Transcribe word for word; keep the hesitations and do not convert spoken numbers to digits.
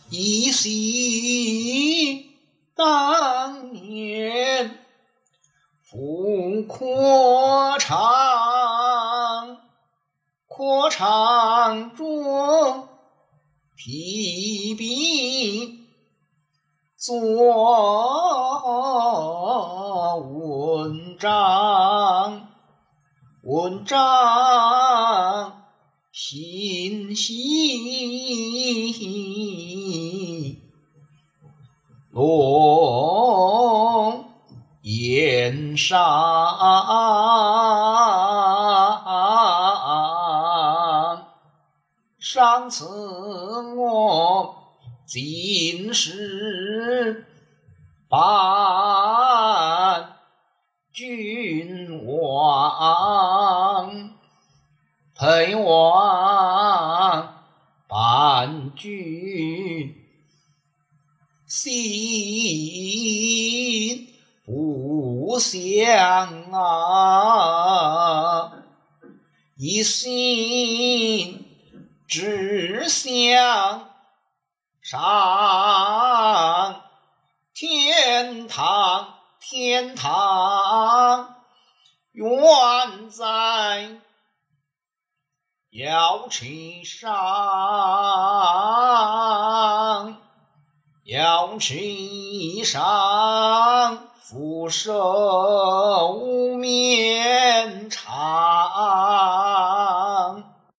依稀当年赴阔场，阔场中提笔作文章，文章信息龙岩上，上次我进士办君王，陪王伴君，心不相啊，一心只想上天堂，天堂远在瑶池上，瑶池上俯首面长。